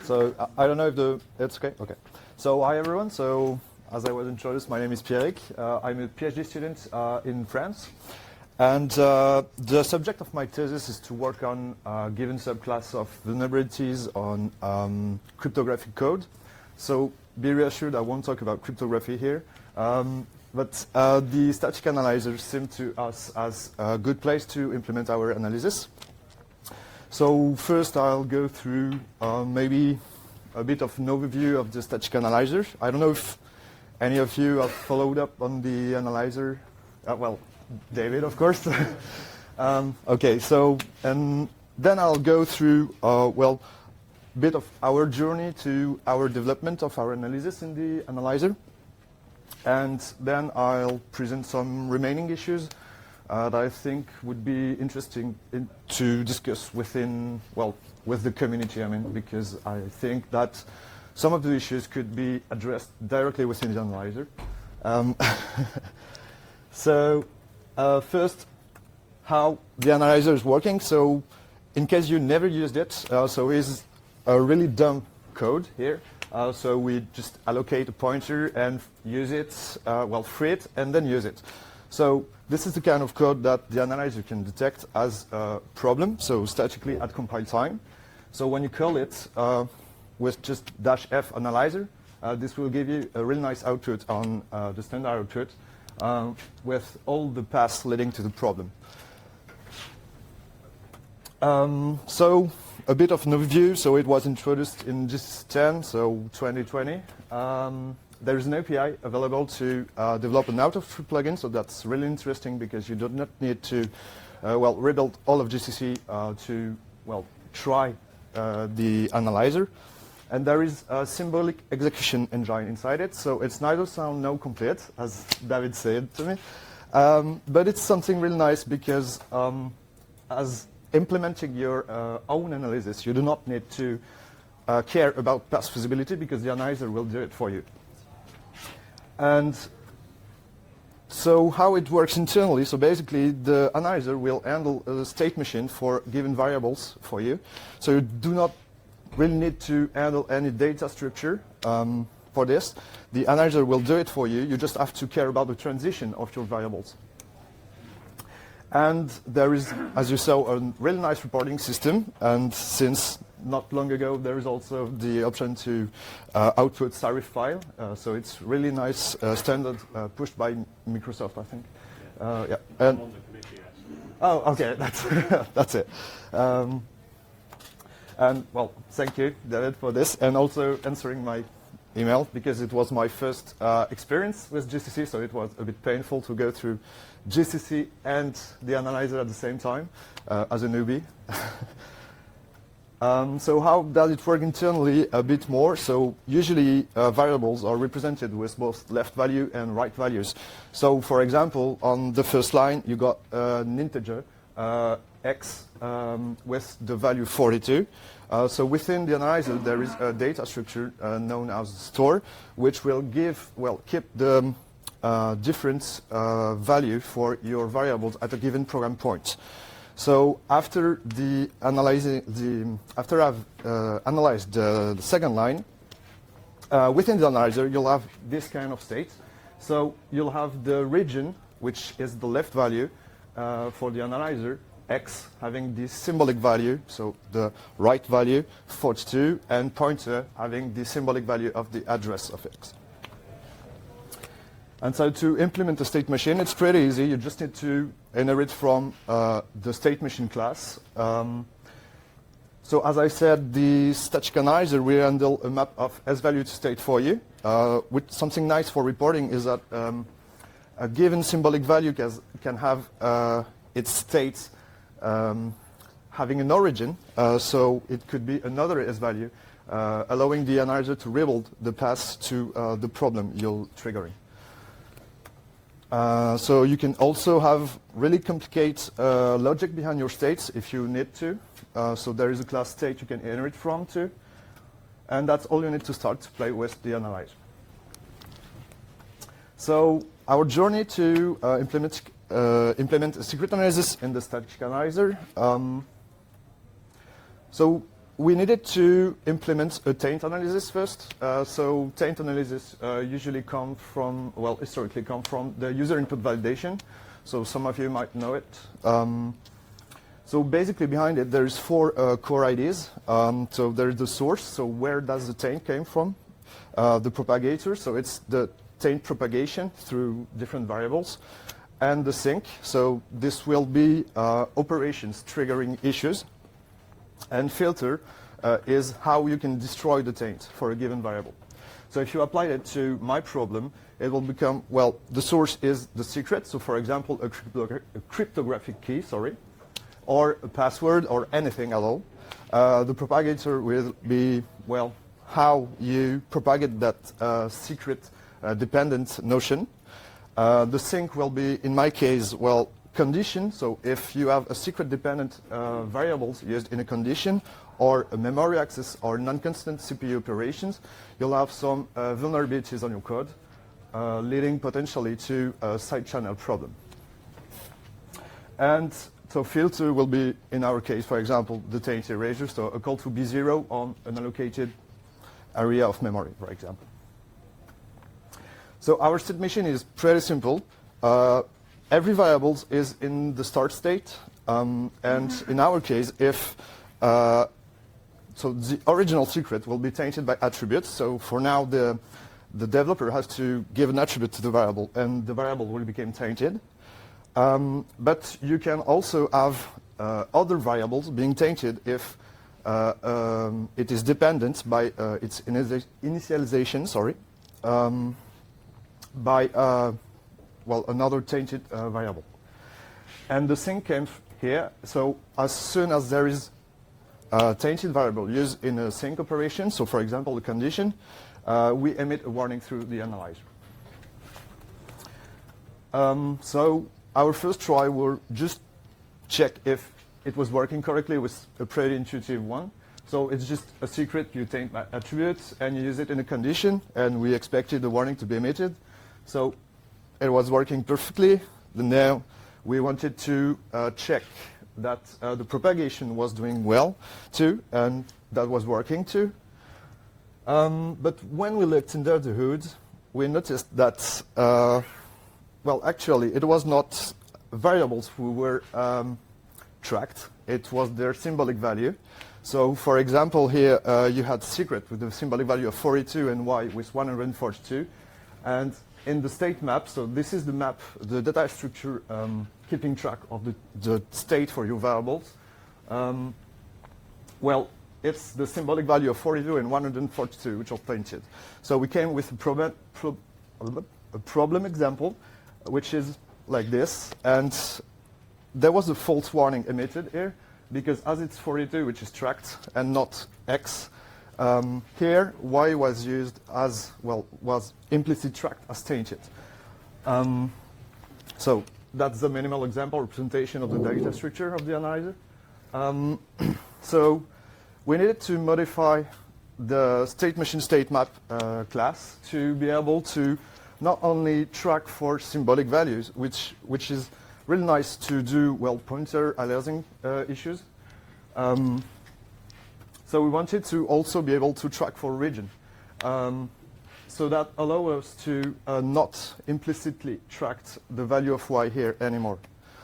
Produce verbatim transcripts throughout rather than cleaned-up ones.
So I, I don't know if the it's okay. Okay. So hi everyone. So as I was introduced, my name is Pierrick. Uh, I'm a PhD student uh, in France, and uh, the subject of my thesis is to work on a given subclass of vulnerabilities on um, cryptographic code. So be reassured, I won't talk about cryptography here. Um, but uh, the static analyzer seemed to us as a good place to implement our analysis. So first I'll go through uh, maybe a bit of an overview of the static analyzer. I don't know if any of you have followed up on the analyzer. Uh, well, David, of course. um, okay, so and then I'll go through, uh, well, a bit of our journey to our development of our analysis in the analyzer. And then I'll present some remaining issues Uh, that I think would be interesting in, to discuss within, well, with the community, I mean, because I think that some of the issues could be addressed directly within the analyzer. Um, so uh, first, how the analyzer is working. So in case you never used it, uh, so it's a really dumb code here. Uh, so we just allocate a pointer and use it, uh, well, free it, and then use it. So this is the kind of code that the analyzer can detect as a problem, so statically at compile time. So when you call it uh, with just dash F analyzer, uh, this will give you a really nice output on uh, the standard output uh, with all the paths leading to the problem. Um, so a bit of an overview. So it was introduced in G C C ten, so twenty twenty. Um, There is an A P I available to uh, develop an out-of-tree plugin, so that's really interesting because you do not need to, uh, well, rebuild all of G C C uh, to, well, try uh, the analyzer. And there is a symbolic execution engine inside it, so it's neither sound nor complete, as David said to me. Um, but it's something really nice because um, as implementing your uh, own analysis, you do not need to uh, care about path feasibility because the analyzer will do it for you. And so how it works internally, so basically the analyzer will handle a state machine for given variables for you. So you do not really need to handle any data structure um, for this. The analyzer will do it for you. You just have to care about the transition of your variables. And there is, as you saw, a really nice reporting system. And since not long ago, there is also the option to uh, output Sarif file. Uh, so it's really nice uh, standard uh, pushed by Microsoft, I think. Yeah. Uh, yeah. And I'm on the committee, actually. oh, okay, that's that's it. Um, and well, thank you, David, for this, and also answering my email because it was my first uh, experience with G C C, so it was a bit painful to go through G C C and the analyzer at the same time uh, as a newbie. um, so how does it work internally a bit more? So usually uh, variables are represented with both left value and right values. So for example, on the first line, you got uh, an integer, uh, x, um, with the value forty-two. Uh, so within the analyzer, there is a data structure uh, known as store, which will give, well, keep the uh, different uh, value for your variables at a given program point. So after the analyzing the after I've uh, analyzed the, the second line, uh, within the analyzer, you'll have this kind of state. So you'll have the region, which is the left value uh, for the analyzer, x having this symbolic value, so the right value, forty-two, and pointer having the symbolic value of the address of x. And so to implement a state machine, it's pretty easy. You just need to inherit from uh, the state machine class. Um, so as I said, the static analyzer will handle a map of S-value to state for you. Uh, with something nice for reporting is that um, a given symbolic value can, can have uh, its state Um, having an origin, uh, so it could be another S-value, uh, allowing the analyzer to rebuild the path to uh, the problem you're triggering. Uh, so you can also have really complicated uh, logic behind your states if you need to. Uh, so there is a class state you can inherit from too, and that's all you need to start to play with the analyzer. So our journey to uh, implement Uh, implement a secret analysis in the static analyzer. Um, so we needed to implement a taint analysis first. Uh, so taint analysis uh, usually come from, well, historically come from the user input validation. So some of you might know it. Um, so basically behind it, there's four uh, core ideas. Um, so there's the source, so where does the taint came from? Uh, the propagator, so it's the taint propagation through different variables. And the sink, so this will be uh, operations triggering issues. And filter uh, is how you can destroy the taint for a given variable. So if you apply it to my problem, it will become, well, the source is the secret. So for example, a, cryptogra a cryptographic key, sorry, or a password or anything at all. Uh, the propagator will be, well, how you propagate that uh, secret uh, dependent notion. Uh, the sink will be, in my case, well, condition. So if you have a secret dependent uh, variables used in a condition or a memory access or non-constant C P U operations, you'll have some uh, vulnerabilities on your code, uh, leading potentially to a side channel problem. And so filter will be, in our case, for example, the taint erasure, so a call to be zero on an allocated area of memory, for example. So our state machine is pretty simple. Uh, every variable is in the start state, um, and in our case, if uh, so, the original secret will be tainted by attributes. So for now, the the developer has to give an attribute to the variable, and the variable will become tainted. Um, but you can also have uh, other variables being tainted if uh, um, it is dependent by uh, its initialization. Sorry. Um, by uh, well, another tainted uh, variable. And the sink came here, so as soon as there is a tainted variable used in a sink operation, so for example, a condition, uh, we emit a warning through the analyzer. Um, so our first try will just check if it was working correctly. It was a pretty intuitive one. So it's just a secret, you taint attributes, and you use it in a condition, and we expected the warning to be emitted. So it was working perfectly. Now we wanted to uh, check that uh, the propagation was doing well too, and that was working too. Um, but when we looked under the hood, we noticed that, uh, well, actually, it was not variables who were um, tracked. It was their symbolic value. So, for example, here uh, you had secret with the symbolic value of forty-two and y with one hundred forty-two. And in the state map, so this is the map, the data structure um, keeping track of the, the state for your variables. Um, well, it's the symbolic value of forty-two and one hundred forty-two, which are tainted. So we came with a problem, pro a problem example, which is like this. And there was a false warning emitted here, because as it's forty-two, which is tracked, and not x, Um, here, y was used as, well, was implicit tracked as tainted. Um, so that's the minimal example representation of the data structure of the analyzer. Um, so we needed to modify the state machine state map uh, class to be able to not only track for symbolic values, which, which is really nice to do, well, pointer aliasing uh, issues. Um, So we wanted to also be able to track for region. Um, so that allows us to uh, not implicitly track the value of y here anymore.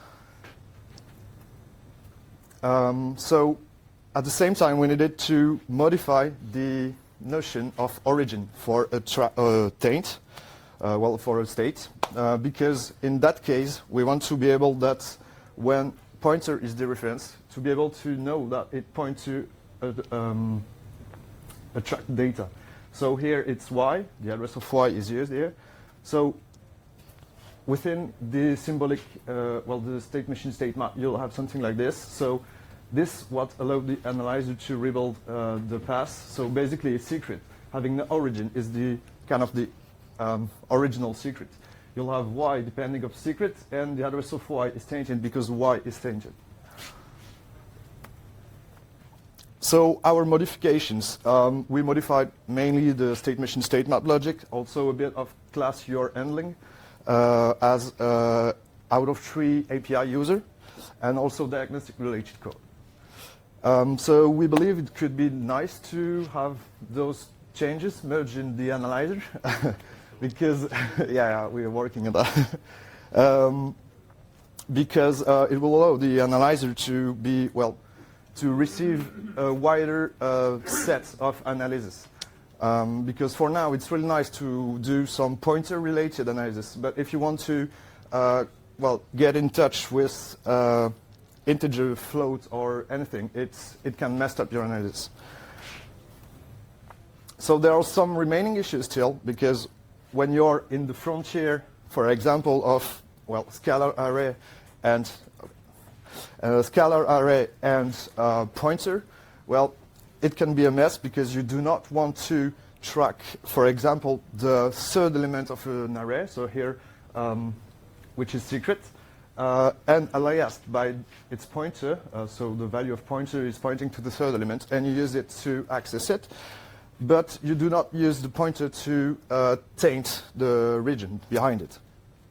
Um, so at the same time, we needed to modify the notion of origin for a tra uh, taint, uh, well, for a state, uh, because in that case, we want to be able that when pointer is dereferenced, to be able to know that it points to Uh, um, attract data. So here it's y, the address of y is used here. So within the symbolic, uh, well, the state machine state map, you'll have something like this. So this what allowed the analyzer to rebuild uh, the path. So basically a secret, having the origin is the kind of the um, original secret. You'll have y depending of secret, and the address of y is tainted because y is tainted. So our modifications, um, we modified mainly the state machine state map logic, also a bit of class U R handling uh, as uh, out of tree A P I user, and also diagnostic related code. Um, so we believe it could be nice to have those changes merged in the analyzer, because yeah, yeah, we are working on that. um, because uh, it will allow the analyzer to be, well, to receive a wider uh, set of analysis. Um, because for now it's really nice to do some pointer-related analysis, but if you want to, uh, well, get in touch with uh, integer, float, or anything, it's, it can mess up your analysis. So there are some remaining issues still, because when you're in the frontier, for example, of, well, scalar array and uh, scalar array and uh, pointer, well, it can be a mess because you do not want to track, for example, the third element of an array, so here, um, which is secret, uh, and aliased by its pointer, uh, so the value of pointer is pointing to the third element, and you use it to access it, but you do not use the pointer to uh, taint the region behind it.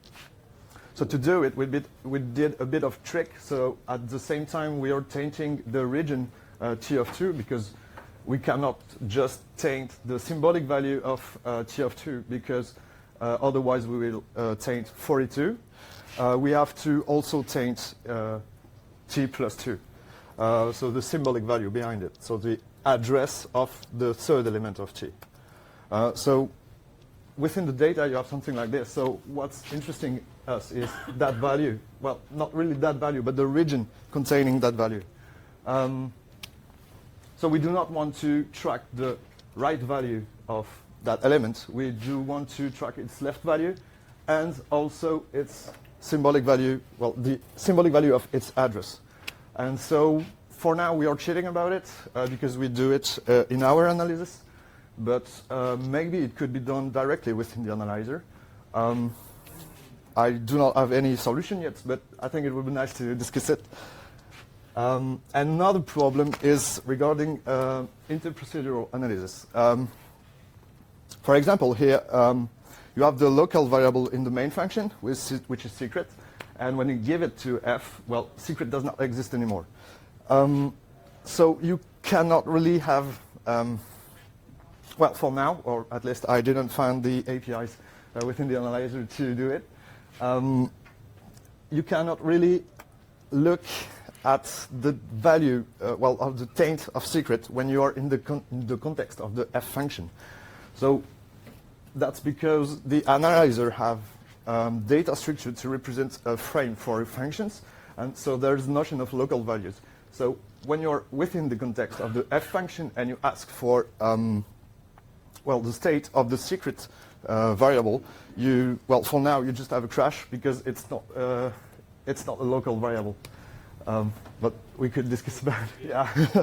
So to do it, we, bit, we did a bit of trick, so at the same time we are tainting the region uh, T of two, because we cannot just taint the symbolic value of uh, T of two, because uh, otherwise we will uh, taint forty-two. Uh, we have to also taint uh, T plus two, uh, so the symbolic value behind it, so the address of the third element of T. Uh, so within the data you have something like this. So what's interesting us is that value. Well, not really that value, but the region containing that value. Um, so we do not want to track the right value of that element. We do want to track its left value and also its symbolic value, well, the symbolic value of its address. And so for now we are cheating about it uh, because we do it uh, in our analysis, but uh, maybe it could be done directly within the analyzer. Um, I do not have any solution yet, but I think it would be nice to discuss it. Um, another problem is regarding uh, interprocedural analysis. Um, for example, here um, you have the local variable in the main function, which is, which is secret, and when you give it to f, well, secret does not exist anymore. Um, so you cannot really have, um, well, for now, or at least I didn't find the A P Is uh, within the analyzer to do it. Um, you cannot really look at the value, uh, well, of the taint of secret when you are in the, con in the context of the f function. So that's because the analyzer have um, data structure to represent a frame for functions, and so there's a notion of local values. So when you're within the context of the f function and you ask for, um, well, the state of the secret uh, variable, you, well, for now you just have a crash because it's not, uh, it's not a local variable. Um, but we could discuss about it, yeah.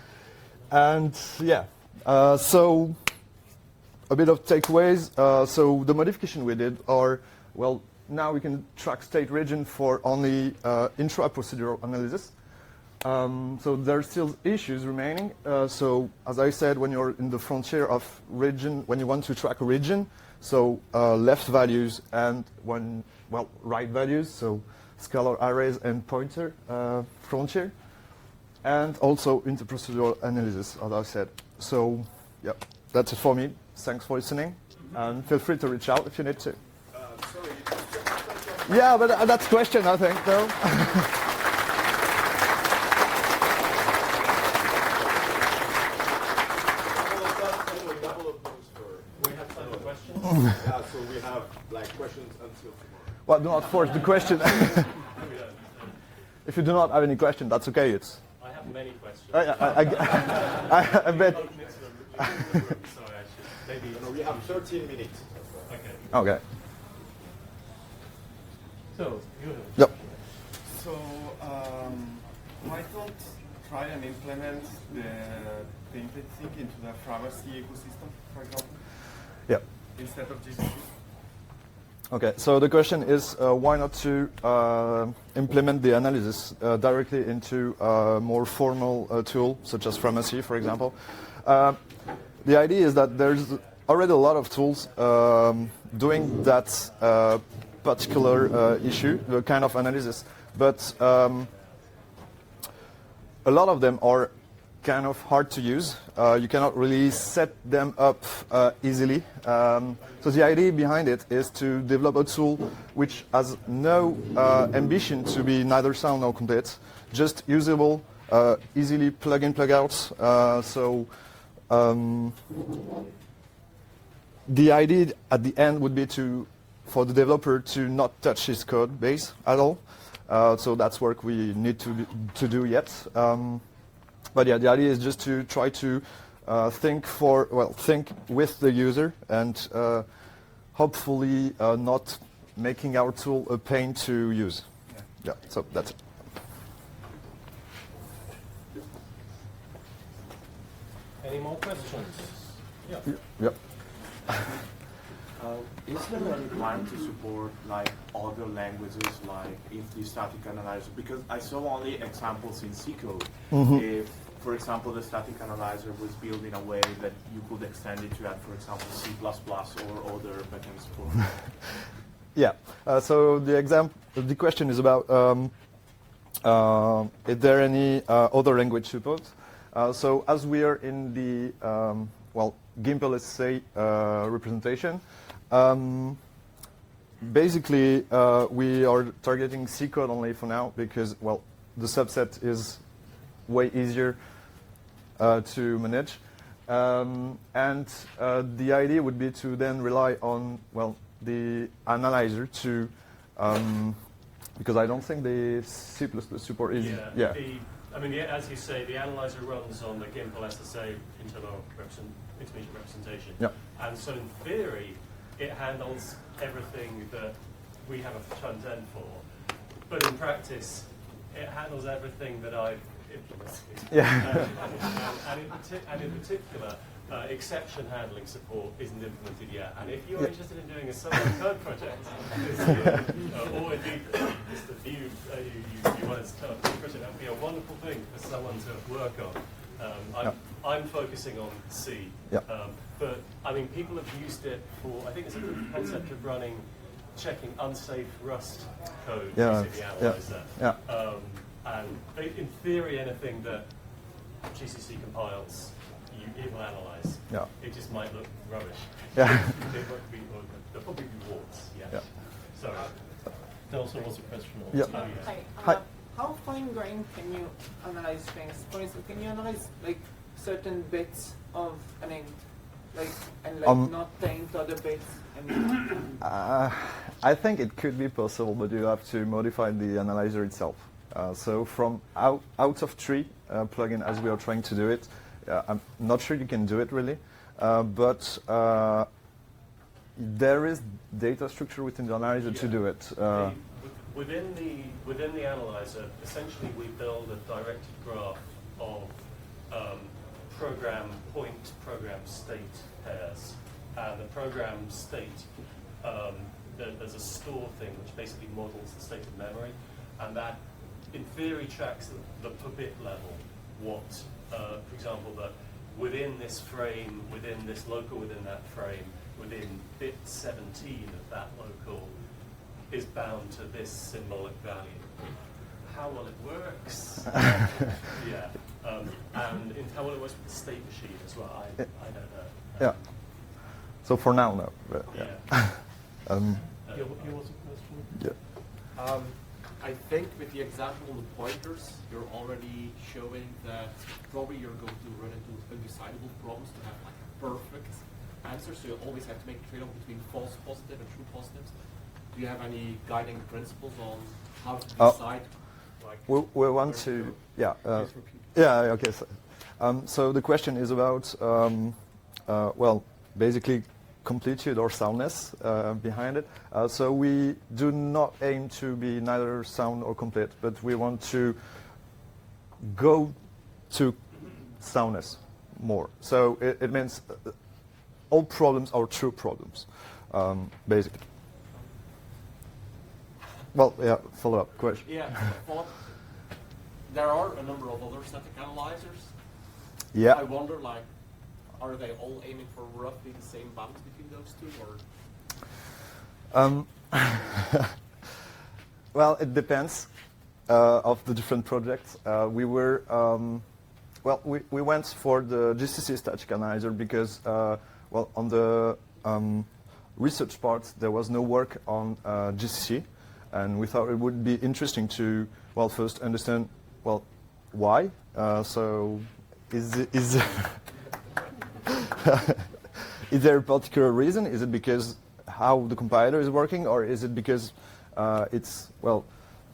And yeah, uh, so a bit of takeaways. Uh, so the modification we did are, well, now we can track state region for only uh, intra-procedural analysis. Um, so there are still issues remaining. Uh, so as I said, when you're in the frontier of region, when you want to track a region, so uh, left values and when, well, right values, so scalar arrays and pointer uh, frontier, and also interprocedural analysis, as I said. So yeah, that's it for me. Thanks for listening, and feel free to reach out if you need to. Uh, sorry. Yeah, but uh, that's a question, I think, though. Yeah, so we have like questions until tomorrow. Well, do not force the question. If you do not have any question, that's okay. It's. I have many questions. I, I, I, I, I bet. Sorry, I should maybe. No, we have thirteen minutes. Okay. Okay. So you. Yep. So um, why don't try and implement the tainted thing into the pharmacy ecosystem, for example, Yep. instead of G C P? Okay, so the question is uh, why not to uh, implement the analysis uh, directly into a more formal uh, tool, such as Pharmacy, for example. Uh, the idea is that there's already a lot of tools um, doing that uh, particular uh, issue, the kind of analysis, but um, a lot of them are kind of hard to use. Uh, you cannot really set them up uh, easily. Um, so the idea behind it is to develop a tool which has no uh, ambition to be neither sound nor complete, just usable, uh, easily plug in, plug out. Uh, so um, the idea at the end would be to, for the developer to not touch his code base at all. Uh, so that's work we need to to do yet. Um, But yeah, the idea is just to try to uh, think for, well, think with the user and uh, hopefully uh, not making our tool a pain to use. Yeah, yeah, so that's it. Any more questions? Yeah. Yep. Uh, is there a requirement to support like other languages like if the static analyzer? Because I saw only examples in C code. Mm-hmm. If, for example, the static analyzer was built in a way that you could extend it to add, for example, C plus plus or other backend support. Yeah. Uh, so the exam, the question is about um, uh, is there any uh, other language support? Uh, so as we are in the um, well Gimpel, let's say uh, representation. Um, basically, uh, we are targeting C code only for now because, well, the subset is way easier uh, to manage. Um, and uh, the idea would be to then rely on, well, the analyzer to, um, because I don't think the C plus plus support is, Yeah. yeah. The, I mean, the, as you say, the analyzer runs on the Gimpel S S A internal represent, intermediate representation. Yeah. And so in theory, it handles everything that we have a front end for. But in practice, it handles everything that I've implemented. Yeah. Um, and, and, in partic- and in particular, uh, exception handling support isn't implemented yet. And if you're Yeah. interested in doing a solo code project, this year, uh, or indeed just the view uh, you, you, you want to start a project, that would be a wonderful thing for someone to work on. Um, I'm, Yeah. I'm focusing on C. Yeah. Um, but I mean, people have used it for, I think it's a good concept of running, checking unsafe Rust code Yeah, using the yeah, analyzer. yeah. Um, and they, in theory, anything that G C C compiles, you, it will analyze. Yeah. It just might look rubbish. Yeah. They won't be, or there'll probably be warts, yes. Yeah. Sorry. There also was a question. Yeah. Oh, yeah. Hi. Hi. Uh, how fine-grained can you analyze things? For instance, can you analyze like certain bits of an int, like and like Um, not taint other bits? And Uh, I think it could be possible, but you have to modify the analyzer itself. Uh, so from out, out of tree uh, plugin, as we are trying to do it, uh, I'm not sure you can do it really, uh, but uh, there is data structure within the analyzer to Yeah. do it. Uh, The- within the within the analyzer, essentially we build a directed graph of um, program point, program state pairs, and the program state. Um, there, there's a store thing which basically models the state of memory, and that, in theory, tracks the, the per bit level. What, uh, for example, that within this frame, within this local, within that frame, within bit seventeen of that local, is bound to this symbolic value. How well it works, yeah, um, and in how well it works with the state machine as well. I, I don't know. yeah. So for now, no. But, yeah. Yeah. Um, Uh, Here, here was a question. yeah. Um, I think with the example of the pointers, you're already showing that probably you're going to run into undecidable problems to have like a perfect answer. So you always have to make a trade-off between false positive and true positives. Do you have any guiding principles on how to Oh. decide? Like, We, we want to, yeah. Uh, yeah, okay. So, um, so the question is about, um, uh, well, basically completude or soundness uh, behind it. Uh, so we do not aim to be neither sound or complete, but we want to go to soundness more. So it, it means uh, all problems are true problems, um, basically. Well, yeah, follow-up question. yeah, follow- there are a number of other static analyzers. Yeah. I wonder, like, are they all aiming for roughly the same balance between those two, or? Um, well, it depends. uh, of the different projects. Uh, we were, um, well, we, we went for the G C C static analyzer because, uh, well, on the um, research part, there was no work on uh, G C C, and we thought it would be interesting to, well, first understand, well, why. Uh, so, is is is there a particular reason? Is it because how the compiler is working, or is it because uh, it's, well,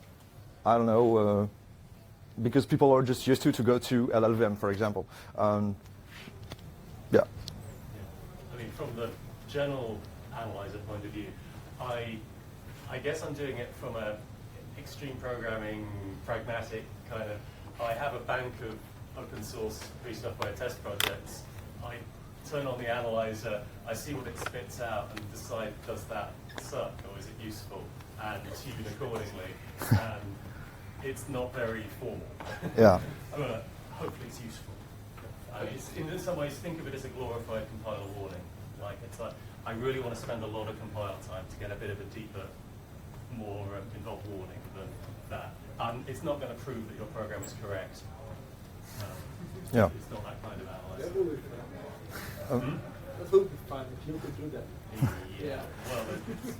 I don't know, uh, because people are just used to to go to L L V M, for example. Um, yeah. I mean, from the general analyzer point of view, I, I guess I'm doing it from a extreme programming, pragmatic kind of. I have a bank of open source free software test projects. I turn on the analyzer, I see what it spits out, and decide, does that suck or is it useful, and tune accordingly. And it's not very formal. Yeah. I mean, hopefully it's useful. I mean, it's, in some ways, think of it as a glorified compiler warning. Like, it's like, I really want to spend a lot of compile time to get a bit of a deeper, more um, involved warning than that. Um, it's not going to prove that your program is correct. Um, Yeah. It's not that kind of analyzer. That will be fun. Um, That will be fun if you could do that. Yeah. Well, it's,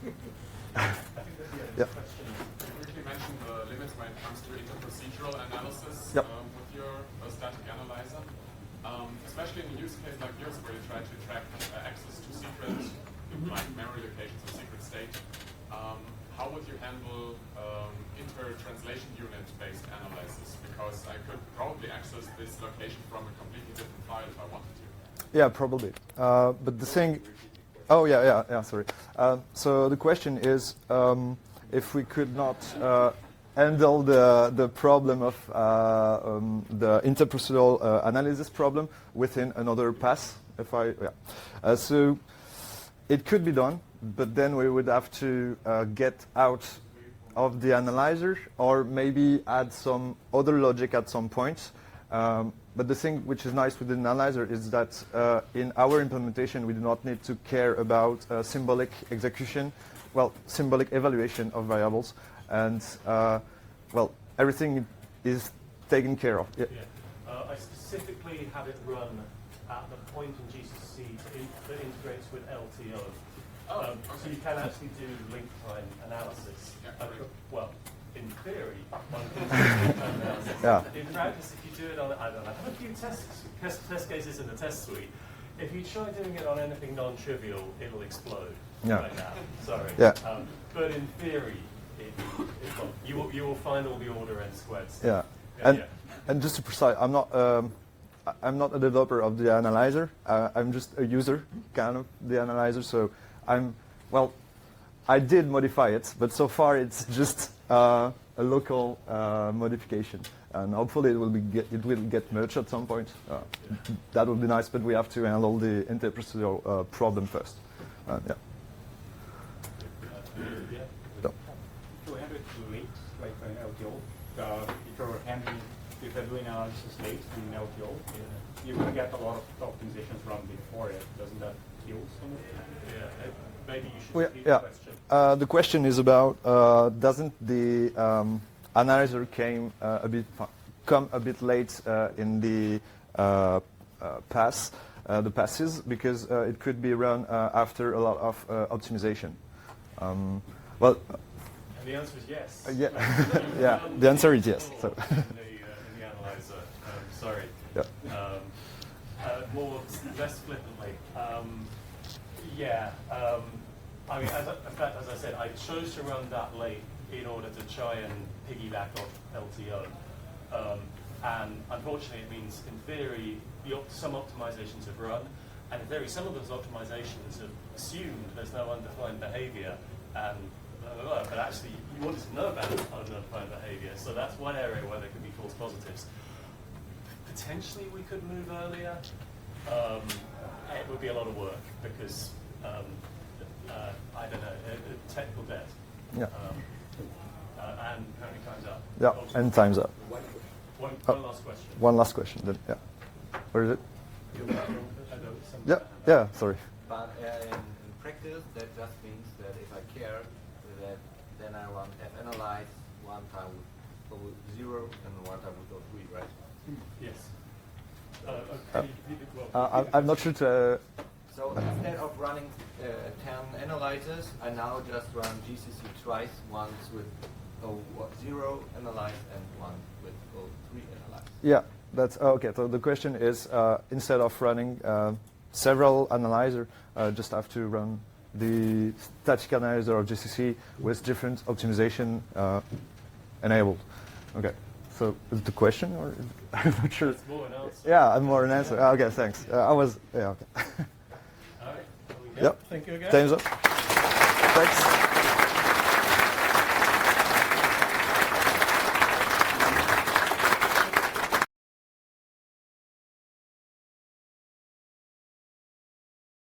I think that's the Yeah. other question. You briefly mentioned the limits when it comes to interprocedural analysis Yep. um, with your uh, static analyzer, um, especially in a use case like yours where you try to track uh, access to secret, like memory locations or secret state. Um, how would you handle um, inter-translation unit-based analysis? Because I could probably access this location from a completely different file if I wanted to. Yeah, probably. Uh, but the thing, oh yeah, yeah, yeah. Sorry. Uh, so the question is, um, if we could not uh, handle the the problem of uh, um, the interprocedural uh, analysis problem within another pass. If I, yeah. Uh, so it could be done, but then we would have to uh, get out of the analyzer, or maybe add some other logic at some point. Um, but the thing which is nice with the analyzer is that uh, in our implementation we do not need to care about uh, symbolic execution, well, symbolic evaluation of variables, and uh, well, everything is taken care of. Yeah. Yeah. Uh, I specifically have it run at the point in G C C in, that integrates with L T O. Oh, um, So okay. you can actually do link time analysis. Yeah, Uh, correct. well, in theory, one can do link time analysis. Yeah. In practice, if you do it on, I don't know, I have a few test, test, test cases in the test suite. If you try doing it on anything non-trivial, it'll explode. Yeah. Right now. Sorry. Yeah. Um, but in theory, it, it will. You will, you will find all the order n squared stuff. Yeah. Yeah, And yeah. and just to precise, I'm not um, I- I'm not a developer of the analyzer. Uh, I'm just a user, kind of the analyzer. So I'm well, I did modify it, but so far it's just uh, a local uh, modification, and hopefully it will be get, it will get merged at some point. Uh, that would be nice, but we have to handle the interprocedural uh, problem first. Uh, yeah. Yeah. So. To handle it late, like an L T O, uh, if you're handling, if you're doing analysis late in L T O, you're going to get a lot of optimizations run before it. Doesn't that kill some of it? Yeah, uh, maybe you should Well, repeat yeah. the question. Uh, the question is about uh, doesn't the um, analyzer came uh, a bit come a bit late uh, in the uh, uh, pass uh, the passes because uh, it could be run uh, after a lot of uh, optimization. Um, well, And the answer is yes. Uh, yeah. You Yeah, run the answer is yes, more so. in, the, uh, in the analyzer. Um, sorry. yeah. Um, uh, more, less flippantly. Um, yeah. Um, I mean, as I, in fact, as I said, I chose to run that late in order to try and piggyback off L T O. Um, and unfortunately, it means, in theory, the op some optimizations have run, and in theory, some of those optimizations have assumed there's no undefined behavior, and blah, blah, blah, but actually, you wanted to know about undefined behavior, so that's one area where there could be false positives. Potentially, we could move earlier. Um, it would be a lot of work, because, um, uh, I don't know, uh, uh, technical debt. Yeah. Um, uh, and apparently time's up. Yeah, Also- and time's up. One, one, Oh. one last question. One last question. Then, yeah. Where is it? I know some- Yeah. Yeah. Sorry. But uh, in, in practice, that just means that if I care, that then I run f analyze one time with O zero and one time with O three, right? Yes. Uh, uh, can you repeat it? Well, Uh, I'm, I'm not sure to. Uh, So instead of running uh, ten analyzers, I now just run G C C twice, once with O zero analyze and one with O three analyze. Yeah, that's okay. So the question is, uh, instead of running uh, several analyzer, uh, just have to run the static analyzer of G C C with different optimization uh, enabled. Okay. So is it the question, or I'm not sure. It's more an answer. Yeah, I'm more an answer. Ah, okay, thanks. Uh, I was. Yeah. Okay. All right. Are we good? Yep. Thank you again. Time's up. Thanks.